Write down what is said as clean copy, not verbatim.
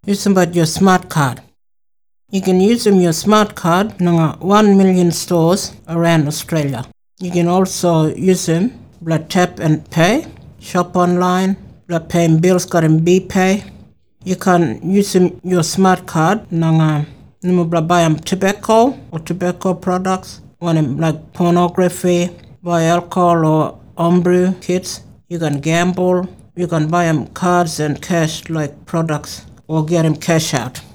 Use about your smart card. You can use your smart card in 1 million stores around Australia. You can also use them to tap and pay, shop online, paying bills in BPay. You can use your smart card to buy tobacco or tobacco products, like pornography, buy alcohol or homebrew kits. You can gamble. You can buy cards and cash like products or get cash out.